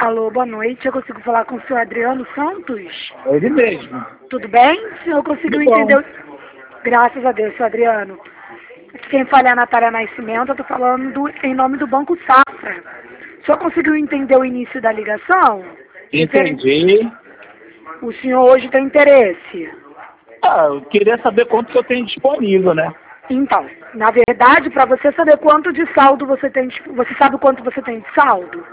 Alô, boa noite. Eu consigo falar com o senhor Adriano Santos? Ele mesmo. Tudo bem? O senhor conseguiu Tudo bom. entender? Graças a Deus, senhor Adriano. Quem fala é a Natália Nascimento. Eu estou falando em nome do Banco Safra. O senhor conseguiu entender o início da ligação? Entendi. O senhor hoje tem interesse? Eu queria saber quanto que eu tenho disponível, né? Então, na verdade, para você saber quanto de saldo você tem, você sabe quanto você tem de saldo?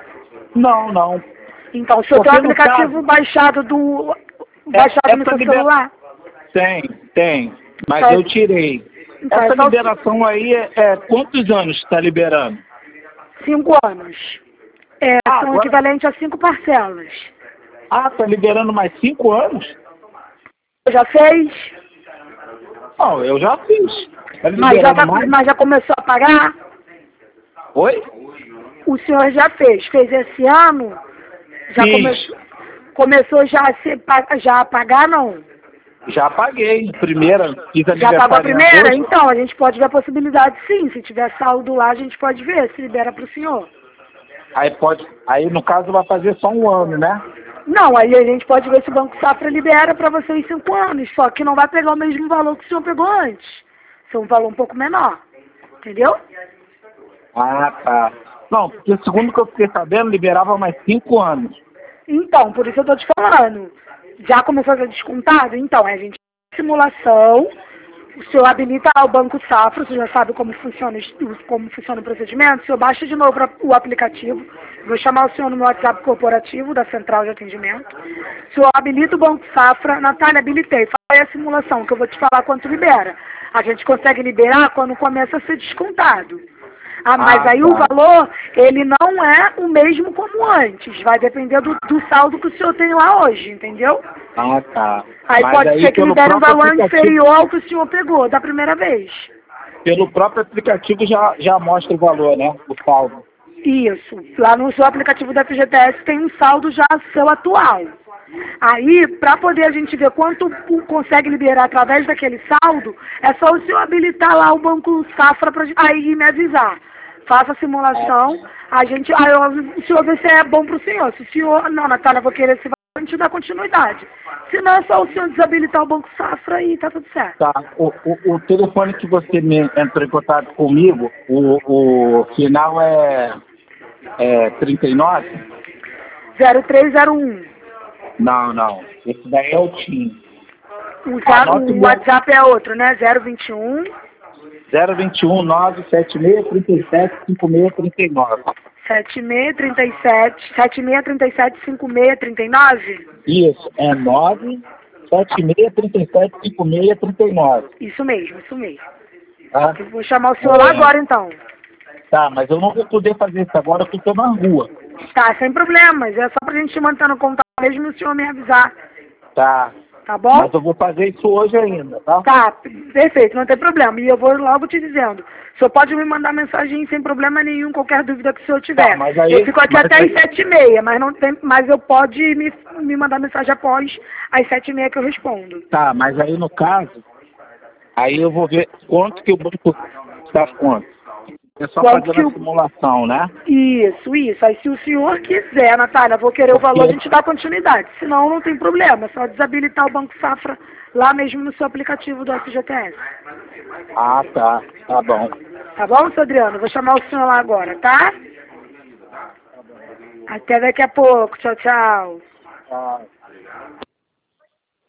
Não. Então, o senhor tem o Porque no aplicativo baixado no seu celular? Tem. Mas Tá. eu tirei. Então, Essa é só liberação aí é quantos anos está liberando? 5 anos. São agora- equivalentes a 5 parcelas. Tá liberando mais 5 anos? Já fez? Não, eu já fiz. Tá Mas liberando mais? mas já começou a pagar? Oi? O senhor já fez? Fez esse ano? Já Fiz. começou já a pagar, não? Já paguei. Primeira, fiz Já aniversário pagou a em primeira? agosto. Então, a gente pode ver a possibilidade, sim. Se tiver saldo lá, a gente pode ver se libera para o senhor. Aí no caso vai fazer só um ano, né? Não, aí a gente pode ver se o Banco Safra libera para você em 5 anos, só que não vai pegar o mesmo valor que o senhor pegou antes. Isso é um valor um pouco menor, entendeu? Tá. Não, porque segundo o que eu fiquei sabendo, liberava mais 5 anos. Então, por isso eu tô te falando. Já começou a ser descontado? Então, a gente faz simulação, o senhor habilita o Banco Safra, você já sabe como funciona o procedimento, o senhor baixa de novo o aplicativo, vou chamar o senhor no meu WhatsApp corporativo da central de atendimento, o senhor habilita o Banco Safra, Natália, habilitei, faz aí a simulação, que eu vou te falar quanto libera. A gente consegue liberar quando começa a ser descontado. Mas aí tá. o valor, ele não é o mesmo como antes. Vai depender do saldo que o senhor tem lá hoje, entendeu? Tá. Aí Mas pode ser que pelo libere um próprio valor aplicativo- inferior ao que o senhor pegou da primeira vez. Pelo próprio aplicativo já mostra o valor, né? O saldo. Isso. Lá no seu aplicativo da FGTS tem um saldo já seu atual. Aí, para poder a gente ver quanto consegue liberar através daquele saldo, é só o senhor habilitar lá o Banco Safra para aí me avisar. Faça a simulação, aí o senhor vê se é bom para o senhor. Se o senhor, não, Natália, eu vou querer esse valor, a gente dá continuidade. Se não, é só o senhor desabilitar o Banco Safra e tá tudo certo. Tá. O telefone que você entrou em contato comigo, o final é 39? 0301. Não. Esse daí é o TIM. O WhatsApp é outro, né? 021 021 976 37 5639. 7637 Isso, é 976375639. Isso mesmo. Tá? Eu vou chamar o senhor lá agora, então. Tá, mas eu não vou poder fazer isso agora porque eu tô na rua. Tá, sem problemas. É só pra gente manter no contato mesmo e o senhor me avisar. Tá. Tá bom? Mas eu vou fazer isso hoje ainda, tá? Tá, perfeito, não tem problema. E eu vou logo te dizendo. O senhor pode me mandar mensagem sem problema nenhum, qualquer dúvida que o senhor tiver. Tá, mas aí- Eu fico aqui mas até aí- às 7h30, mas eu pode me mandar mensagem após às 7h30 que eu respondo. Tá, mas aí no caso, aí eu vou ver quanto que o banco dá conta. É só Quanto fazendo que a o- simulação, né? Isso. Aí se o senhor quiser, Natália, vou querer o valor, a gente dá continuidade. Senão não tem problema, é só desabilitar o Banco Safra lá mesmo no seu aplicativo do FGTS. Tá. Tá bom. Tá bom, seu Adriano? Vou chamar o senhor lá agora, tá? Até daqui a pouco. Tchau, tchau. Tá.